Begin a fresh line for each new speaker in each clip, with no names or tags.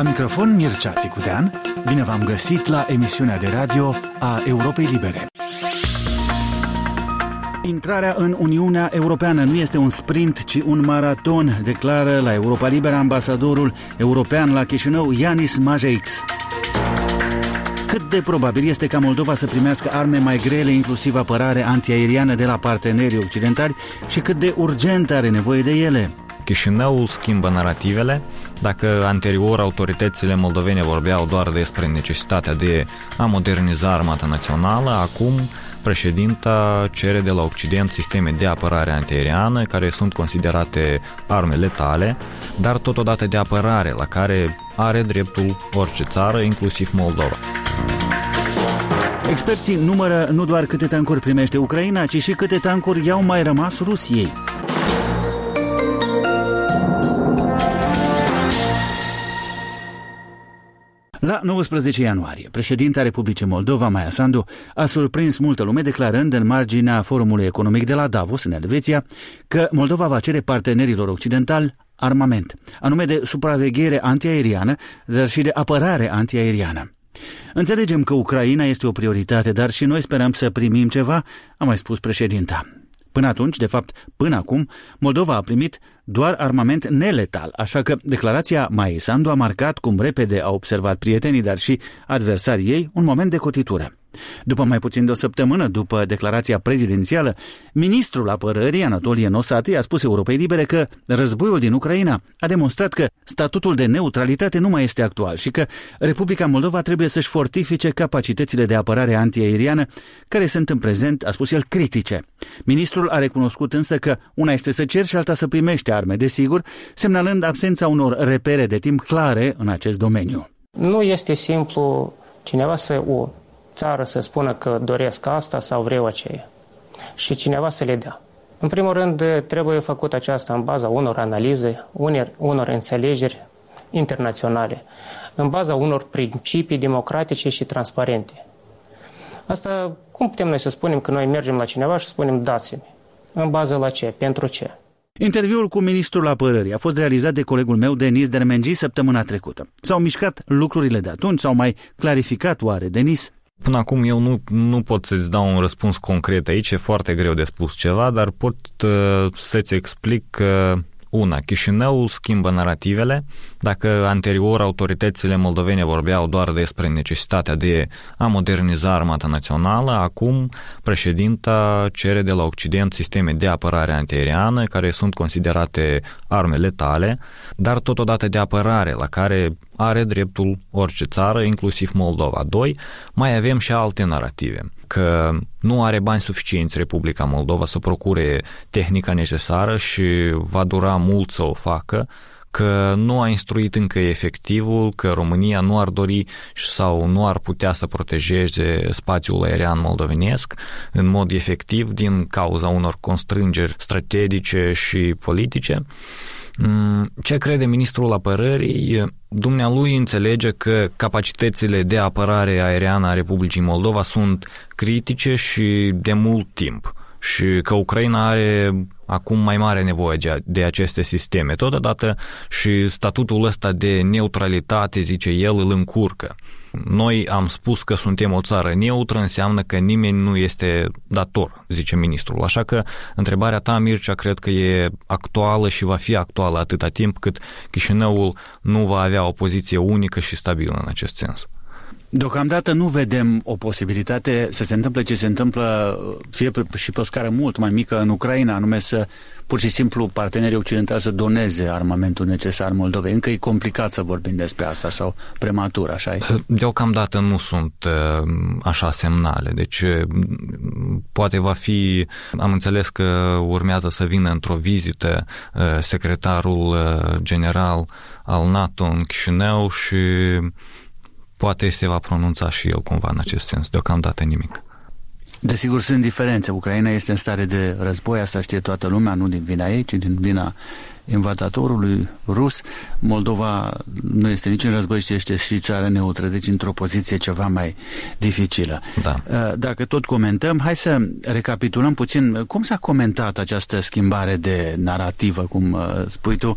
La microfon Mircea Țicudean, bine v-am găsit la emisiunea de radio a Europei Libere. Intrarea în Uniunea Europeană nu este un sprint, ci un maraton, declară la Europa Liberă ambasadorul european la Chișinău, Yanis Majeix. Cât de probabil este ca Moldova să primească arme mai grele, inclusiv apărare antiaeriană de la partenerii occidentali, și cât de urgent are nevoie de ele?
Chișinăul schimbă narativele. Dacă anterior autoritățile moldovene vorbeau doar despre necesitatea de a moderniza armata națională, acum președinta cere de la Occident sisteme de apărare antiaeriană care sunt considerate arme letale, dar totodată de apărare la care are dreptul orice țară, inclusiv Moldova.
Experții numără nu doar câte tancuri primește Ucraina, ci și câte tancuri i-au mai rămas Rusiei. La 19 ianuarie, președinta Republicii Moldova, Maia Sandu, a surprins multă lume declarând în marginea forumului economic de la Davos, în Elveția, că Moldova va cere partenerilor occidentali armament, anume de supraveghere antiaeriană, dar și de apărare antiaeriană. Înțelegem că Ucraina este o prioritate, dar și noi sperăm să primim ceva, a mai spus președinta. Până atunci, de fapt, până acum, Moldova a primit doar armament neletal, așa că declarația Maiei Sandu a marcat, cum repede au observat prietenii, dar și adversarii ei, un moment de cotitură. După mai puțin de o săptămână după declarația prezidențială, ministrul apărării, Anatolie Nosati, a spus Europei Libere că războiul din Ucraina a demonstrat că statutul de neutralitate nu mai este actual și că Republica Moldova trebuie să-și fortifice capacitățile de apărare antiaeriană, care sunt în prezent, a spus el, critice. Ministrul a recunoscut însă că una este să ceri și alta să primești arme, desigur, semnalând absența unor repere de timp clare în acest domeniu.
Nu este simplu cineva o țară să spună că doresc asta sau vreau aceea și cineva să le dea. În primul rând, trebuie făcut aceasta în baza unor analize, unor înțelegeri internaționale, în baza unor principii democratice și transparente. Asta, cum putem noi să spunem că noi mergem la cineva și spunem dați-mi? În bază la ce? Pentru ce?
Interviul cu ministrul apărării a fost realizat de colegul meu, Denis Dermengi, săptămâna trecută. S-au mișcat lucrurile de atunci? S-au mai clarificat oare, Denis?
Până acum eu nu pot să-ți dau un răspuns concret aici, e foarte greu de spus ceva, dar pot să-ți explic că Chișinăul schimbă narativele. Dacă anterior autoritățile moldovene vorbeau doar despre necesitatea de a moderniza armata națională, acum președinta cere de la Occident sisteme de apărare antiaeriană care sunt considerate arme letale, dar totodată de apărare la care are dreptul orice țară, inclusiv Moldova. 2. Mai avem și alte narative, că nu are bani suficienți Republica Moldova să procure tehnica necesară și va dura mult să o facă, că nu a instruit încă efectivul, că România nu ar dori sau nu ar putea să protejeze spațiul aerian moldovenesc în mod efectiv din cauza unor constrângeri strategice și politice. Ce crede ministrul apărării? Dumnealui înțelege că capacitățile de apărare aeriană a Republicii Moldova sunt critice și de mult timp și că Ucraina are acum mai mare nevoie de aceste sisteme. Totodată și statutul ăsta de neutralitate, zice el, îl încurcă. Noi am spus că suntem o țară neutră, înseamnă că nimeni nu este dator, zice ministrul. Așa că întrebarea ta, Mircea, cred că e actuală și va fi actuală atâta timp cât Chișinăul nu va avea o poziție unică și stabilă în acest sens.
Deocamdată nu vedem o posibilitate să se întâmple ce se întâmplă, fie și pe o scară mult mai mică în Ucraina, anume să pur și simplu partenerii occidentali să doneze armamentul necesar Moldovei. Încă e complicat să vorbim despre asta sau prematur, așa e?
Deocamdată nu sunt așa semnale, deci poate va fi, am înțeles că urmează să vină într-o vizită secretarul general al NATO în Chișinău și poate se va pronunța și el cumva în acest sens. Deocamdată nimic.
Desigur, sunt diferențe. Ucraina este în stare de război, asta știe toată lumea, nu din vina ei, ci din vina invadatorului rus. Moldova nu este nici în război, ci este și țară neutră, deci într-o poziție ceva mai dificilă.
Da.
Dacă tot comentăm, hai să recapitulăm puțin cum s-a comentat această schimbare de narativă, cum spui tu,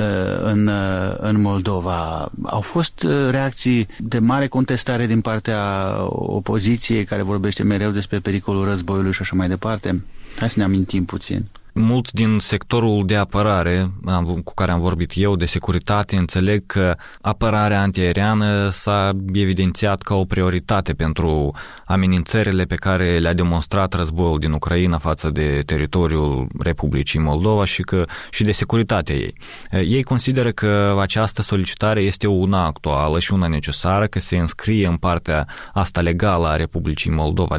în Moldova. Au fost reacții de mare contestare din partea opoziției, care vorbește mereu despre pericolul războiului și așa mai departe? Hai să ne amintim puțin.
Mulți din sectorul de apărare cu care am vorbit eu, de securitate, înțeleg că apărarea antiaeriană s-a evidențiat ca o prioritate pentru amenințările pe care le-a demonstrat războiul din Ucraina față de teritoriul Republicii Moldova și de securitatea ei. Ei consideră că această solicitare este una actuală și una necesară, că se înscrie în partea asta legală a Republicii Moldova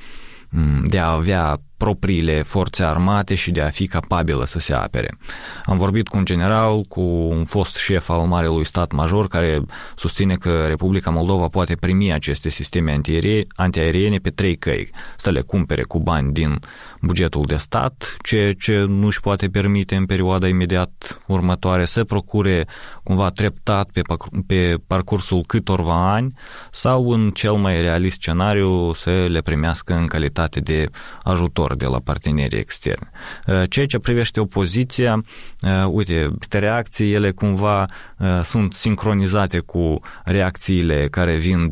de a avea propriile forțe armate și de a fi capabilă să se apere. Am vorbit cu un general, cu un fost șef al Marelui Stat Major, care susține că Republica Moldova poate primi aceste sisteme antiaeriene pe 3 căi. Să le cumpere cu bani din bugetul de stat, ceea ce nu își poate permite în perioada imediat următoare, să procure cumva treptat pe parcursul câtorva ani sau, în cel mai realist scenariu, să le primească în calitate de ajutor de la partenerii externi. Ceea ce privește opoziția, uite, aceste reacții, ele cumva sunt sincronizate cu reacțiile care vin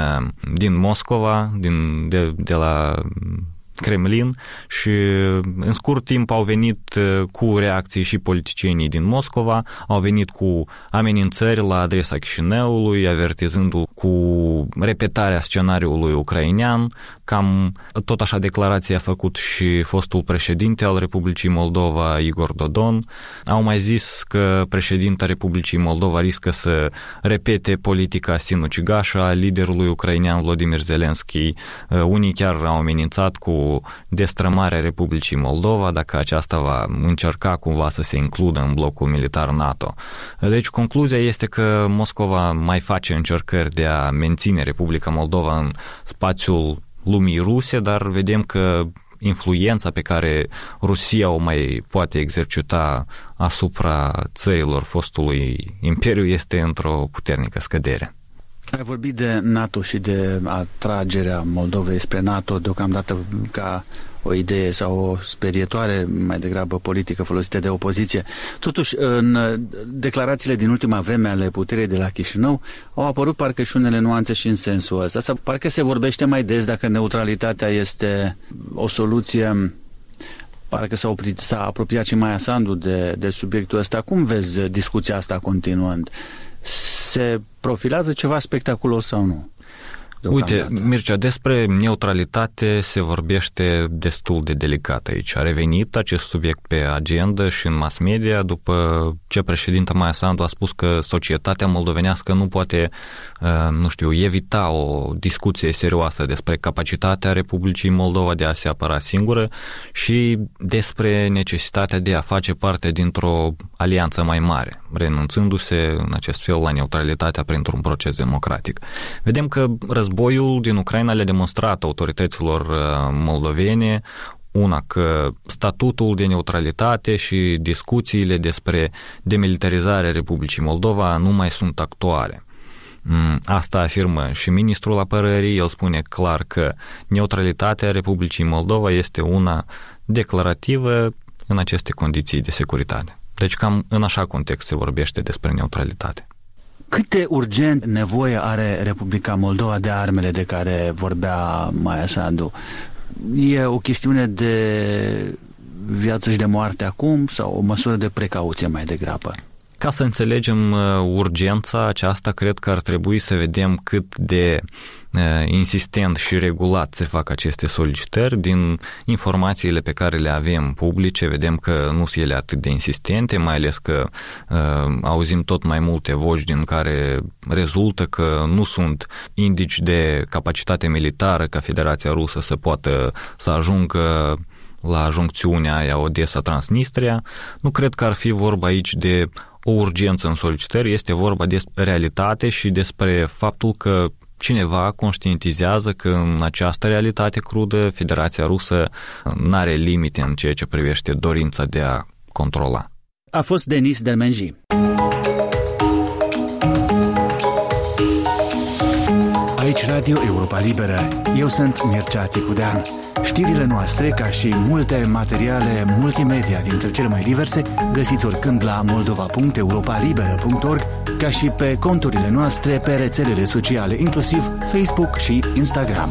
din Moscova, de la Kremlin, și în scurt timp au venit cu reacții și politicienii din Moscova, au venit cu amenințări la adresa Chișinăului, avertizându-l cu repetarea scenariului ucrainean. Cam tot așa declarație a făcut și fostul președinte al Republicii Moldova, Igor Dodon. Au mai zis că președinta Republicii Moldova riscă să repete politica sinucigașă a liderului ucrainean Volodymyr Zelensky. Unii chiar au amenințat cu destrămarea Republicii Moldova dacă aceasta va încerca cumva să se includă în blocul militar NATO. Deci concluzia este că Moscova mai face încercări de a menține Republica Moldova în spațiul lumii ruse, dar vedem că influența pe care Rusia o mai poate exercita asupra țărilor fostului imperiu este într-o puternică scădere.
Ai vorbit de NATO și de atragerea Moldovei spre NATO deocamdată ca o idee sau o sperietoare mai degrabă politică folosită de opoziție. Totuși, în declarațiile din ultima vreme ale puterii de la Chișinău au apărut parcă și unele nuanțe și în sensul ăsta. Sau parcă se vorbește mai des dacă neutralitatea este o soluție. Parcă s-a apropiat și Maia Sandu de subiectul ăsta. Cum vezi discuția asta continuând? Se profilează ceva spectaculos sau nu?
Uite, Mircea, despre neutralitate se vorbește destul de delicat aici. A revenit acest subiect pe agenda și în mass media după ce președinta Maia Sandu a spus că societatea moldovenească nu poate, evita o discuție serioasă despre capacitatea Republicii Moldova de a se apăra singură și despre necesitatea de a face parte dintr-o alianță mai mare, renunțându-se în acest fel la neutralitatea printr-un proces democratic. Vedem că războiul din Ucraina le-a demonstrat autorităților moldovene că statutul de neutralitate și discuțiile despre demilitarizarea Republicii Moldova nu mai sunt actuale. Asta afirmă și ministrul apărării. El spune clar că neutralitatea Republicii Moldova este una declarativă în aceste condiții de securitate. Deci cam în așa context se vorbește despre neutralitate.
Cât de urgent nevoie are Republica Moldova de armele de care vorbea Maia Sandu? E o chestiune de viață și de moarte acum sau o măsură de precauție mai degrabă?
Ca să înțelegem urgența aceasta, cred că ar trebui să vedem cât de insistent și regulat se fac aceste solicitări. Din informațiile pe care le avem publice, vedem că nu sunt ele atât de insistente, mai ales că auzim tot mai multe voci din care rezultă că nu sunt indici de capacitate militară ca Federația Rusă să poată să ajungă la juncțiunea aia Odessa-Transnistria. Nu cred că ar fi vorba aici de o urgență în solicitări, este vorba despre realitate și despre faptul că cineva conștientizează că în această realitate crudă Federația Rusă n-are limite în ceea ce privește dorința de a controla.
a fost Denis Dermenji. Aici Radio Europa Liberă. Eu sunt Mircea Țicudean. Știrile noastre, ca și multe materiale multimedia dintre cele mai diverse, găsiți oricând la moldova.europalibera.org, ca și pe conturile noastre pe rețelele sociale, inclusiv Facebook și Instagram.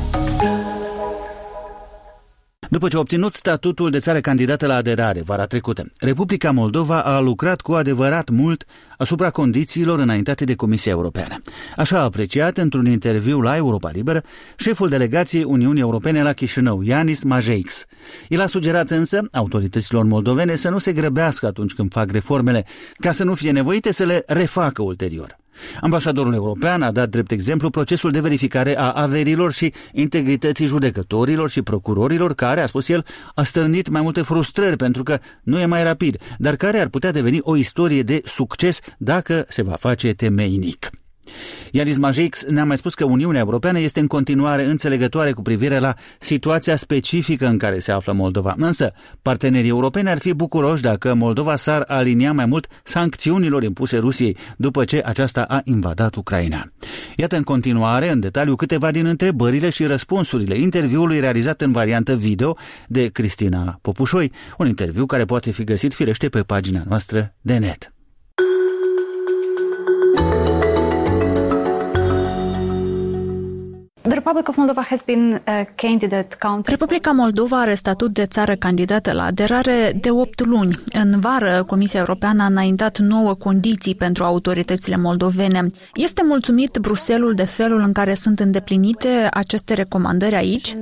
După ce a obținut statutul de țară candidată la aderare vara trecută, Republica Moldova a lucrat cu adevărat mult asupra condițiilor înaintate de Comisia Europeană. Așa a apreciat într-un interviu la Europa Liberă șeful delegației Uniunii Europene la Chișinău, Yanis Majeix. El a sugerat însă autorităților moldovene să nu se grăbească atunci când fac reformele, ca să nu fie nevoite să le refacă ulterior. Ambasadorul european a dat drept exemplu procesul de verificare a averilor și integrității judecătorilor și procurorilor, care, a spus el, a stârnit mai multe frustrări pentru că nu e mai rapid, dar care ar putea deveni o istorie de succes dacă se va face temeinic. Yanis Majeix ne-a mai spus că Uniunea Europeană este în continuare înțelegătoare cu privire la situația specifică în care se află Moldova. Însă, partenerii europeni ar fi bucuroși dacă Moldova s-ar alinia mai mult sancțiunilor impuse Rusiei după ce aceasta a invadat Ucraina. Iată în continuare, în detaliu, câteva din întrebările și răspunsurile interviului realizat în variantă video de Cristina Popușoi, un interviu care poate fi găsit firește pe pagina noastră de net.
Republica Moldova are statut de țară candidată la aderare de 8 luni. În vară, Comisia Europeană a înaintat 9 condiții pentru autoritățile moldovene. Este mulțumit Bruxelles de felul în care sunt îndeplinite aceste recomandări aici?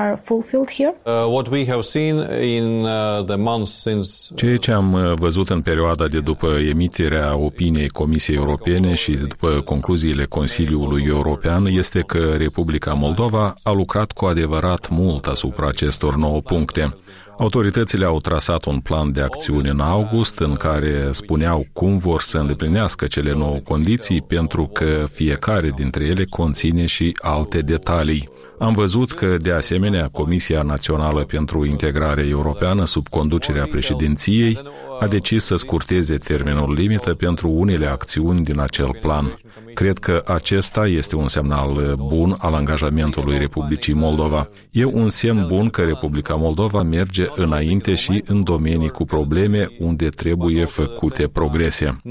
Ceea ce am văzut în perioada de după emiterea opiniei Comisiei Europene și după concluziile Consiliului European este că Republica Moldova a lucrat cu adevărat mult asupra acestor 9 puncte. Autoritățile au trasat un plan de acțiune în august în care spuneau cum vor să îndeplinească cele 9 condiții, pentru că fiecare dintre ele conține și alte detalii. Am văzut că, de asemenea, Comisia Națională pentru Integrare Europeană, sub conducerea președinției, a decis să scurteze termenul limită pentru unele acțiuni din acel plan. Cred că acesta este un semnal bun al angajamentului Republicii Moldova. E un semn bun că Republica Moldova merge înainte și în domenii cu probleme unde trebuie făcute progrese.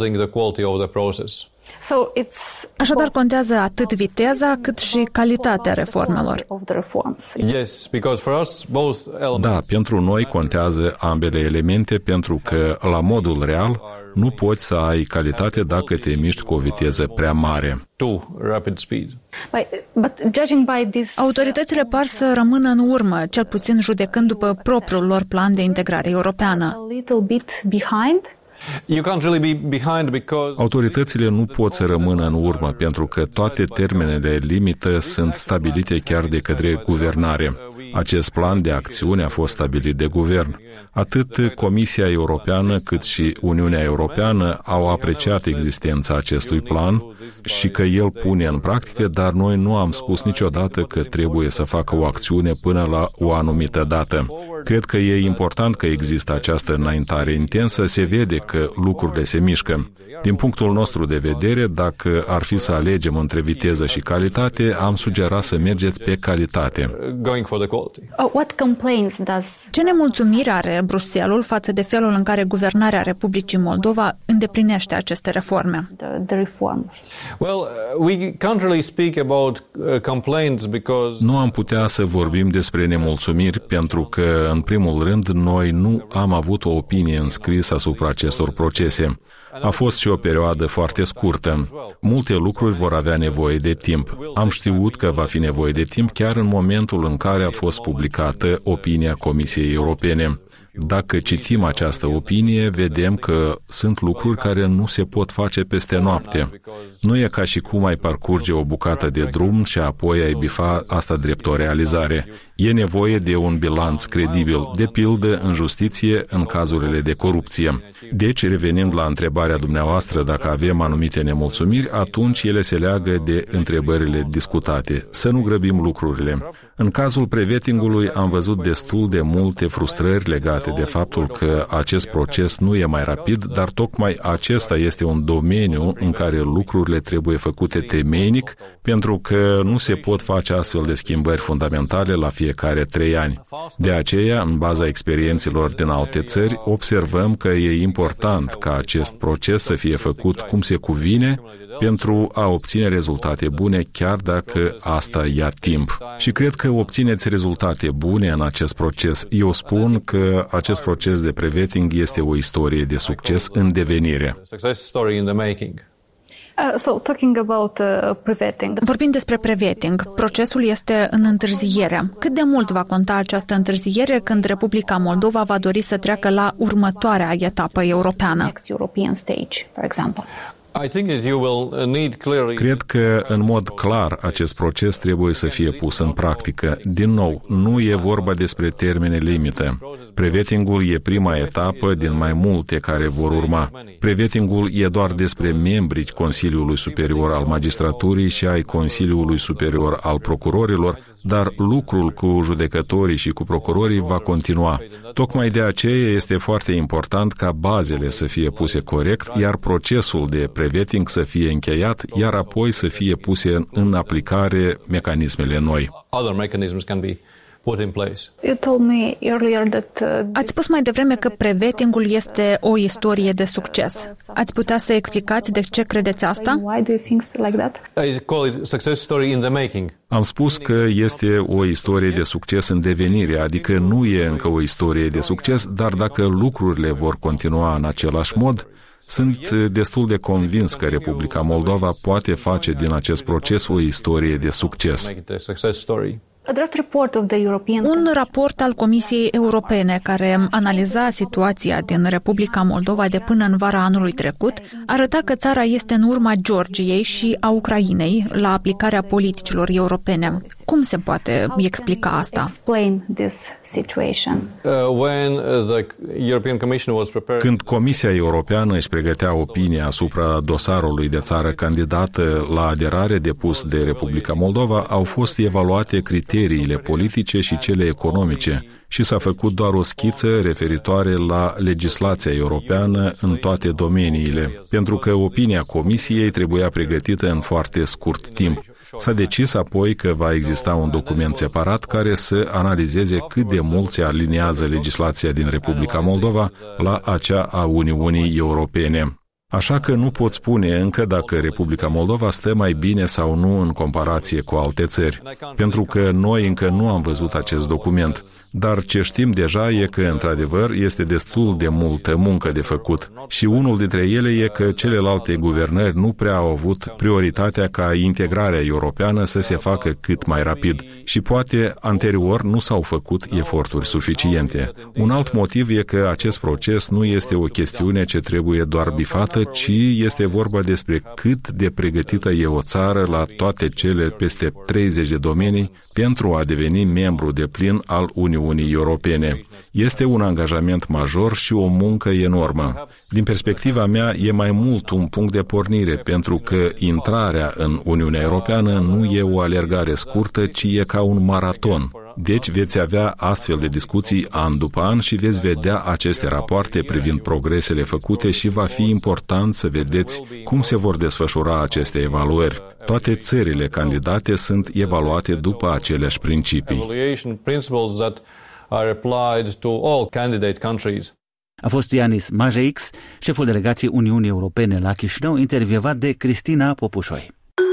Așadar, contează atât viteza cât și calitatea reformelor.
Da, pentru noi contează ambele elemente, pentru că, la modul real, nu poți să ai calitate dacă te miști cu o viteză prea mare.
Autoritățile par să rămână în urmă, cel puțin judecând după propriul lor plan de integrare europeană.
Autoritățile nu pot să rămână în urmă, pentru că toate termenele limită sunt stabilite chiar de către guvernare. Acest plan de acțiune a fost stabilit de guvern. Atât Comisia Europeană cât și Uniunea Europeană au apreciat existența acestui plan și că el pune în practică, dar noi nu am spus niciodată că trebuie să facă o acțiune până la o anumită dată. Cred că e important că există această înaintare intensă, se vede că lucrurile se mișcă. Din punctul nostru de vedere, dacă ar fi să alegem între viteză și calitate, am sugerat să mergeți pe calitate.
Ce nemulțumire are Bruxelles față de felul în care guvernarea Republicii Moldova îndeplinește aceste reforme?
Nu am putea să vorbim despre nemulțumiri pentru că, în primul rând, noi nu am avut o opinie înscrisă asupra acestor procese. A fost și o perioadă foarte scurtă. Multe lucruri vor avea nevoie de timp. Am știut că va fi nevoie de timp chiar în momentul în care a fost publicată opinia Comisiei Europene. Dacă citim această opinie, vedem că sunt lucruri care nu se pot face peste noapte. Nu e ca și cum ai parcurge o bucată de drum și apoi ai bifa asta drept o realizare. E nevoie de un bilanț credibil, de pildă în justiție în cazurile de corupție. Deci, revenind la întrebarea dumneavoastră dacă avem anumite nemulțumiri, atunci ele se leagă de întrebările discutate. Să nu grăbim lucrurile. În cazul pre-vetting-ului am văzut destul de multe frustrări legate de faptul că acest proces nu e mai rapid, dar tocmai acesta este un domeniu în care lucrurile trebuie făcute temeinic, pentru că nu se pot face astfel de schimbări fundamentale la fiecare 3 ani. De aceea, în baza experiențelor din alte țări, observăm că e important ca acest proces să fie făcut cum se cuvine pentru a obține rezultate bune, chiar dacă asta ia timp. Și cred că obțineți rezultate bune în acest proces. Eu spun că acest proces de pre-vetting este o istorie de succes în devenire.
Vorbind despre pre-vetting, procesul este în întârziere. Cât de mult va conta această întârziere când Republica Moldova va dori să treacă la următoarea etapă europeană?
Cred că, în mod clar, acest proces trebuie să fie pus în practică. Din nou, nu e vorba despre termene limită. Pre-vetting-ul e prima etapă din mai multe care vor urma. Pre-vetting-ul e doar despre membrii Consiliului Superior al Magistraturii și ai Consiliului Superior al Procurorilor, dar lucrul cu judecătorii și cu procurorii va continua. Tocmai de aceea este foarte important ca bazele să fie puse corect, iar procesul de pre-vetting să fie încheiat, iar apoi să fie puse în aplicare mecanismele noi.
Ați spus mai devreme că pre-vetting-ul este o istorie de succes. Ați putea să explicați de ce credeți asta?
Am spus că este o istorie de succes în devenire, adică nu e încă o istorie de succes, dar dacă lucrurile vor continua în același mod, sunt destul de convins că Republica Moldova poate face din acest proces o istorie de succes.
Un raport al Comisiei Europene care analiza situația din Republica Moldova de până în vara anului trecut arăta că țara este în urma Georgiei și a Ucrainei la aplicarea politicilor europene. Cum se poate explica asta?
Când Comisia Europeană își pregătea opinia asupra dosarului de țară candidată la aderare depus de Republica Moldova, au fost evaluate criteriile politice și cele economice și s-a făcut doar o schiță referitoare la legislația europeană în toate domeniile, pentru că opinia Comisiei trebuia pregătită în foarte scurt timp. S-a decis apoi că va exista un document separat care să analizeze cât de mult se aliniază legislația din Republica Moldova la acea a Uniunii Europene. Așa că nu pot spune încă dacă Republica Moldova stă mai bine sau nu în comparație cu alte țări, pentru că noi încă nu am văzut acest document. Dar ce știm deja e că, într-adevăr, este destul de multă muncă de făcut. Și unul dintre ele e că celelalte guvernări nu prea au avut prioritatea ca integrarea europeană să se facă cât mai rapid. Și poate, anterior, nu s-au făcut eforturi suficiente. Un alt motiv e că acest proces nu este o chestiune ce trebuie doar bifată, ci este vorba despre cât de pregătită e o țară la toate cele peste 30 de domenii pentru a deveni membru deplin al Uniunii Europene. Este un angajament major și o muncă enormă. Din perspectiva mea, e mai mult un punct de pornire, pentru că intrarea în Uniunea Europeană nu e o alergare scurtă, ci e ca un maraton. Deci veți avea astfel de discuții an după an și veți vedea aceste rapoarte privind progresele făcute și va fi important să vedeți cum se vor desfășura aceste evaluări. Toate țările candidate sunt evaluate după aceleași principii.
A fost Ianis Majeix, șeful delegației Uniunii Europene la Chișinău, intervievat de Cristina Popușoi.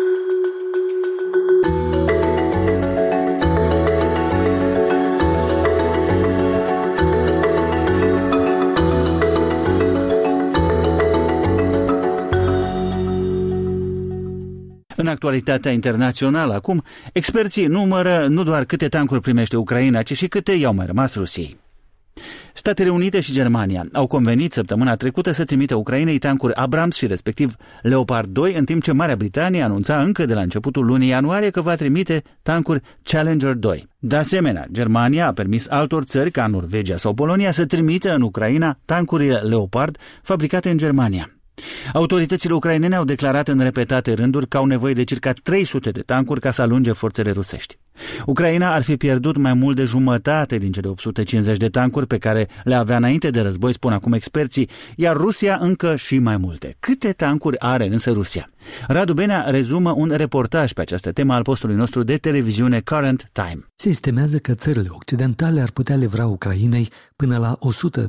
În actualitatea internațională, acum, experții numără nu doar câte tancuri primește Ucraina, ci și câte i-au mai rămas Rusiei. Statele Unite și Germania au convenit săptămâna trecută să trimită Ucrainei tancuri Abrams și respectiv Leopard 2, în timp ce Marea Britanie anunța încă de la începutul lunii ianuarie că va trimite tancuri Challenger 2. De asemenea, Germania a permis altor țări ca Norvegia sau Polonia să trimită în Ucraina tancurile Leopard fabricate în Germania. Autoritățile ucrainene au declarat în repetate rânduri că au nevoie de circa 300 de tancuri ca să alunge forțele rusești. Ucraina ar fi pierdut mai mult de jumătate din cele 850 de tancuri pe care le avea înainte de război, spun acum experții, iar Rusia încă și mai multe. Câte tancuri are însă Rusia? Radu Benea rezumă un reportaj pe această temă al postului nostru de televiziune Current Time.
Se estimează că țările occidentale ar putea livra Ucrainei până la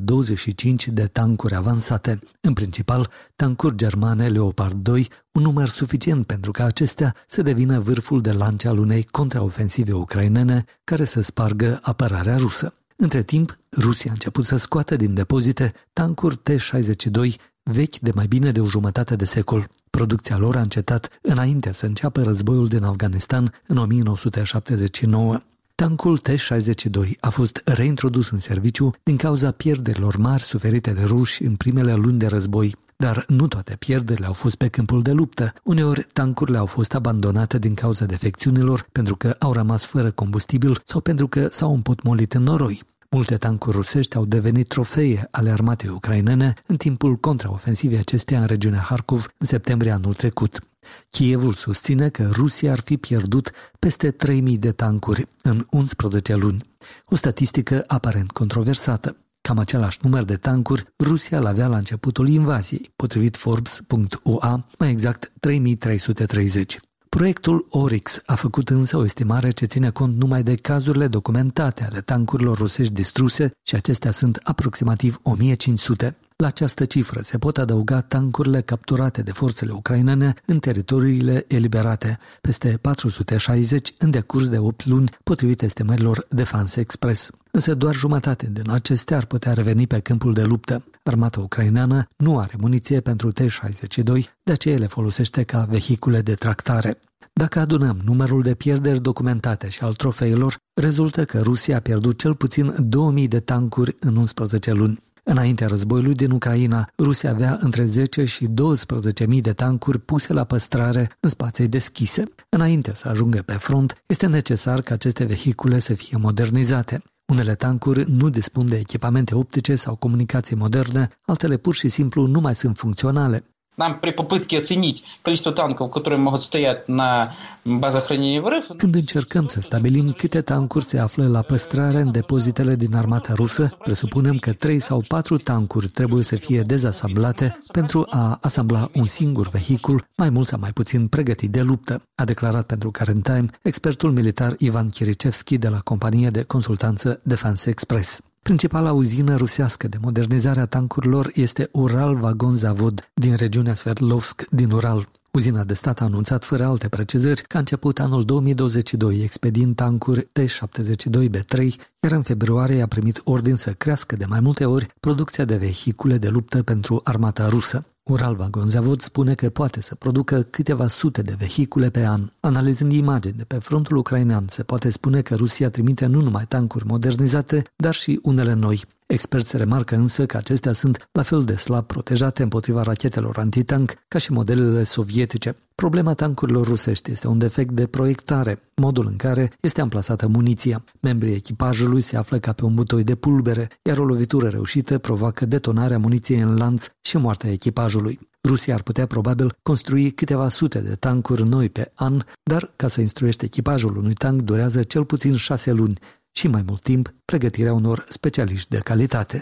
125 de tancuri avansate, în principal tancuri germane Leopard 2, un număr suficient pentru ca acestea să devină vârful de lance al unei contraofensive ucrainene care să spargă apărarea rusă. Între timp, Rusia a început să scoată din depozite tancuri T-62 vechi de mai bine de o jumătate de secol. Producția lor a încetat înainte să înceapă războiul din Afganistan în 1979. Tancul T-62 a fost reintrodus în serviciu din cauza pierderilor mari suferite de ruși în primele luni de război. Dar nu toate pierderile au fost pe câmpul de luptă. Uneori, tancurile au fost abandonate din cauza defecțiunilor, pentru că au rămas fără combustibil sau pentru că s-au împotmolit în noroi. Multe tancuri rusești au devenit trofee ale armatei ucrainene în timpul contraofensivei acesteia în regiunea Harkov în septembrie anul trecut. Kievul susține că Rusia ar fi pierdut peste 3000 de tancuri în 11 luni. O statistică aparent controversată. Cam același număr de tancuri Rusia l-avea la începutul invaziei, potrivit Forbes.ua, mai exact 3330. Proiectul Oryx a făcut însă o estimare ce ține cont numai de cazurile documentate ale tancurilor rusești distruse și acestea sunt aproximativ 1500. La această cifră se pot adăuga tancurile capturate de forțele ucrainene în teritoriile eliberate, peste 460 în decurs de 8 luni, potrivit estimărilor Defense Express. Însă doar jumătate din acestea ar putea reveni pe câmpul de luptă. Armata ucraineană nu are muniție pentru T-62, de aceea le folosește ca vehicule de tractare. Dacă adunăm numărul de pierderi documentate și al trofeilor, rezultă că Rusia a pierdut cel puțin 2000 de tancuri în 11 luni. Înaintea războiului din Ucraina, Rusia avea între 10 și 12.000 de tancuri puse la păstrare în spații deschise. Înainte să ajungă pe front, este necesar ca aceste vehicule să fie modernizate. Unele tancuri nu dispun de echipamente optice sau comunicații moderne, altele pur și simplu nu mai sunt funcționale. Când încercăm să stabilim câte tancuri se află la păstrare în depozitele din armata rusă, presupunem că 3 sau 4 tancuri trebuie să fie dezasamblate pentru a asambla un singur vehicul, mai mult sau mai puțin pregătit de luptă, a declarat pentru Current Time expertul militar Ivan Chirichevski de la compania de consultanță Defense Express. Principala uzină rusească de modernizare a tancurilor este Ural Vagon Zavod din regiunea Sverdlovsk din Ural. Uzina de stat a anunțat fără alte precizări că a început anul 2022 expediind tancuri T-72B3, iar în februarie a primit ordin să crească de mai multe ori producția de vehicule de luptă pentru armata rusă. Ural Vagon Zavod spune că poate să producă câteva sute de vehicule pe an. Analizând imagini de pe frontul ucrainean, se poate spune că Rusia trimite nu numai tancuri modernizate, dar și unele noi. Experți remarcă însă că acestea sunt la fel de slab protejate împotriva rachetelor antitank ca și modelele sovietice. Problema tancurilor rusești este un defect de proiectare, modul în care este amplasată muniția. Membrii echipajului se află ca pe un butoi de pulbere, iar o lovitură reușită provoacă detonarea muniției în lanț și moartea echipajului. Rusia ar putea probabil construi câteva sute de tancuri noi pe an, dar ca să instruiește echipajul unui tank durează cel puțin 6 luni și mai mult timp pregătirea unor specialiști de calitate.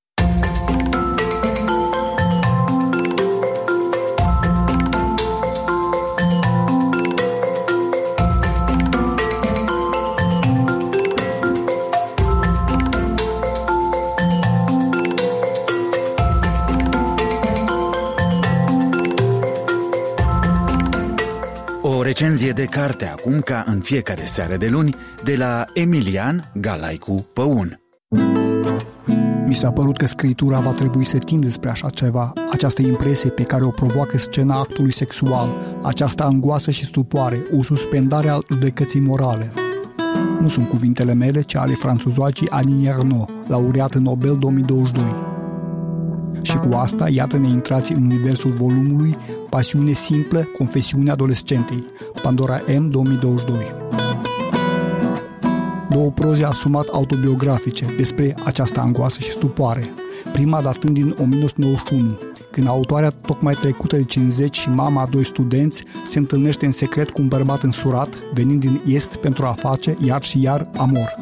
O recenzie de carte acum, ca în fiecare seară de luni, de la Emilian Galaicu Păun.
Mi s-a părut că scriitura va trebui să tindă spre așa ceva, această impresie pe care o provoacă scena actului sexual, această angoasă și stupoare, o suspendare a judecății morale. Nu sunt cuvintele mele, ci ale franțuzoacii Annie Ernaux, laureată Nobel 2022. Și cu asta, iată-ne intrați în universul volumului Pasiune simplă, confesiune adolescentei, Pandora M 2022. Două proze asumat autobiografice despre această angoasă și stupoare, prima datând din 1991, când autoarea tocmai trecută de 50 și mama a 2 studenți se întâlnește în secret cu un bărbat însurat, venind din est pentru a face, iar și iar, amor.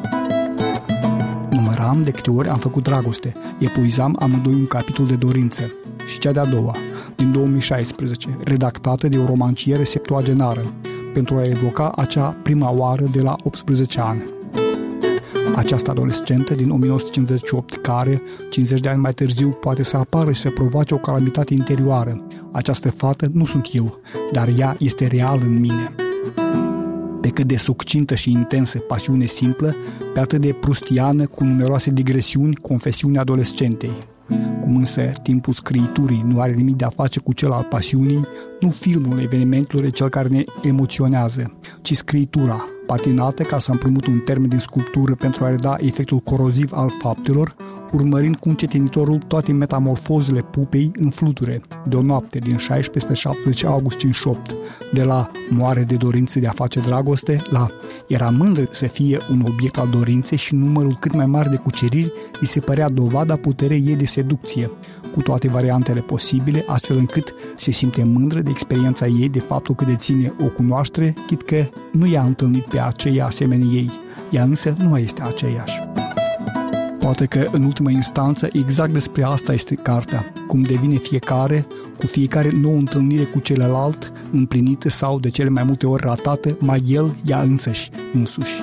Număram de câte ori am făcut dragoste, epuizam amândoi un capitol de dorință. Și cea de-a doua, din 2016, redactată de o romanciere septuagenară, pentru a evoca acea prima oară de la 18 ani. Această adolescentă din 1958, care, 50 de ani mai târziu, poate să apară și să provoace o calamitate interioară. Această fată nu sunt eu, dar ea este reală în mine. Pe cât de succintă și intensă pasiune simplă, pe atât de prustiană, cu numeroase digresiuni, confesiuni adolescentei. Cum însă timpul scriiturii nu are nimic de a face cu cel al pasiunii, nu filmul evenimentelor e cel care ne emoționează, ci scriitura, patinată, ca să împrumut un termen din sculptură pentru a reda efectul coroziv al faptelor, urmărind cu încetinitorul toate metamorfozele pupei în fluture, de o noapte din 16 spre 17 august 58, de la moare de dorință de a face dragoste, la era mândră să fie un obiect al dorinței și numărul cât mai mare de cuceriri îi se părea dovada puterei ei de seducție, cu toate variantele posibile, astfel încât se simte mândră de experiența ei, de faptul că deține o cunoaștere, chit că nu i-a întâlnit pe aceia asemenea ei, ea însă nu mai este aceeași. Poate că, în ultimă instanță, exact despre asta este cartea, cum devine fiecare, cu fiecare nouă întâlnire cu celălalt, împlinită sau, de cele mai multe ori ratată, mai el, ea însuși.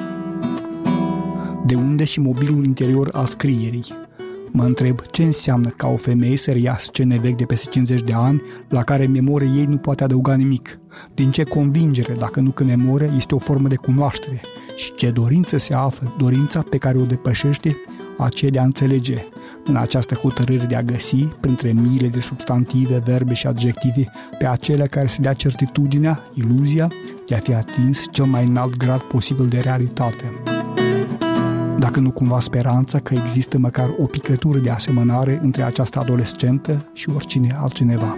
De unde și mobilul interior al scrierii? Mă întreb ce înseamnă ca o femeie să reia scene vechi de peste 50 de ani, la care memoria ei nu poate adăuga nimic. Din ce convingere, dacă nu că memoria este o formă de cunoaștere? Și ce dorință se află, dorința pe care o depășește aceea de a înțelege, în această hotărâre de a găsi, printre miile de substantive, verbe și adjective, pe acelea care se dea certitudinea, iluzia de a fi atins cel mai înalt grad posibil de realitate. Dacă nu cumva speranța că există măcar o picătură de asemănare între această adolescentă și oricine altcineva.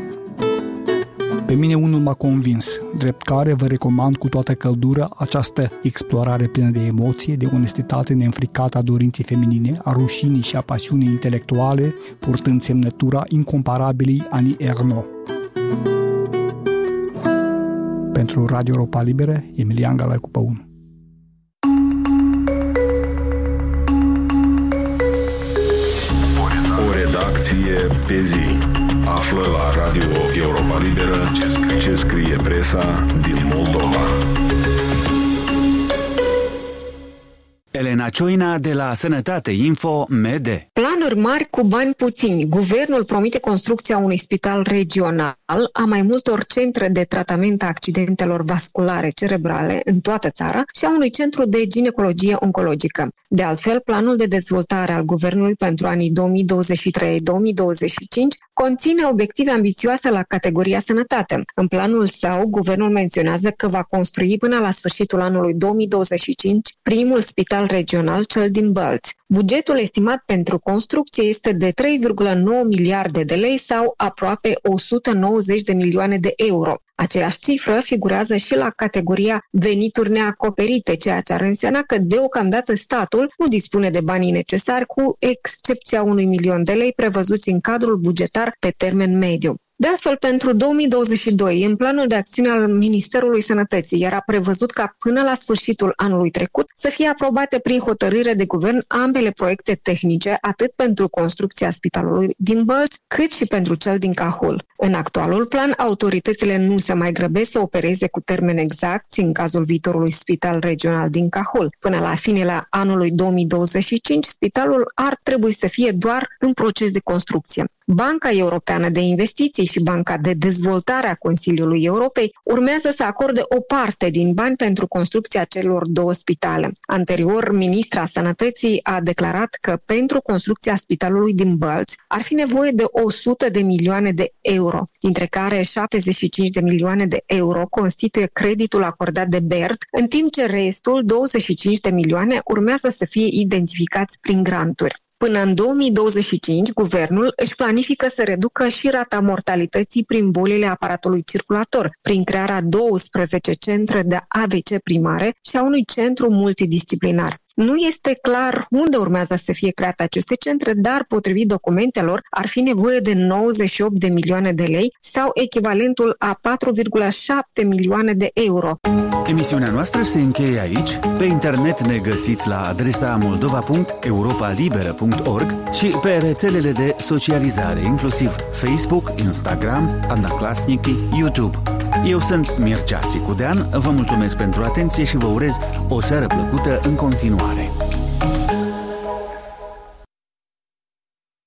Pe mine unul m-a convins, drept care vă recomand cu toată căldură această explorare plină de emoție, de onestitate neînfricată a dorinței feminine, a rușinii și a pasiunii intelectuale, purtând semnătura incomparabilii Annie Ernaux. Pentru Radio Europa Liberă, Emilian Galaicu Păun.
O redacție pe zi. Află la Radio Europa Liberă ce scrie presa din Moldova.
Elena Cioina de la Sănătate Info MD.
Planuri mari cu bani puțini. Guvernul promite construcția unui spital regional, a mai multor centre de tratament a accidentelor vasculare cerebrale în toată țara și a unui centru de ginecologie oncologică. De altfel, planul de dezvoltare al guvernului pentru anii 2023-2025 conține obiective ambițioase la categoria sănătate. În planul său, guvernul menționează că va construi până la sfârșitul anului 2025 primul spital regional, cel din Bălți. Bugetul estimat pentru construcție este de 3,9 miliarde de lei sau aproape 190 de milioane de euro. Aceeași cifră figurează și la categoria venituri neacoperite, ceea ce ar însemna că deocamdată statul nu dispune de banii necesari, cu excepția unui milion de lei prevăzuți în cadrul bugetar pe termen mediu. De astfel, pentru 2022, în planul de acțiune al Ministerului Sănătății, era prevăzut ca până la sfârșitul anului trecut să fie aprobate prin hotărâre de guvern ambele proiecte tehnice, atât pentru construcția spitalului din Bălți, cât și pentru cel din Cahul. În actualul plan, autoritățile nu se mai grăbesc să opereze cu termeni exacti în cazul viitorului spital regional din Cahul. Până la finele anului 2025, spitalul ar trebui să fie doar în proces de construcție. Banca Europeană de Investiții Comisiei și Banca de Dezvoltare a Consiliului Europei urmează să acorde o parte din bani pentru construcția celor 2 spitale. Anterior, ministra Sănătății a declarat că pentru construcția spitalului din Bălți ar fi nevoie de 100 de milioane de euro, dintre care 75 de milioane de euro constituie creditul acordat de BERD, în timp ce restul, 25 de milioane, urmează să fie identificați prin granturi. Până în 2025, guvernul își planifică să reducă și rata mortalității prin bolile aparatului circulator, prin crearea 12 centre de AVC primare și a unui centru multidisciplinar. Nu este clar unde urmează să fie create aceste centre, dar, potrivit documentelor, ar fi nevoie de 98 de milioane de lei sau echivalentul a 4,7 milioane de euro.
Emisiunea noastră se încheie aici. Pe internet ne găsiți la adresa moldova.europalibera.org și pe rețelele de socializare, inclusiv Facebook, Instagram, Odnoklassniki, YouTube. Eu sunt Mircea Țicudean, vă mulțumesc pentru atenție și vă urez o seară plăcută în continuare.